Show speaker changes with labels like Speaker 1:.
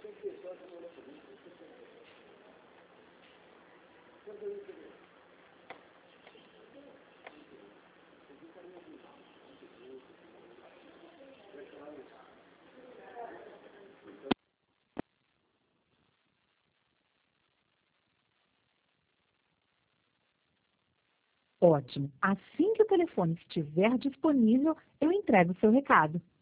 Speaker 1: Ótimo. Assim que o telefone estiver disponível, eu entrego o seu recado.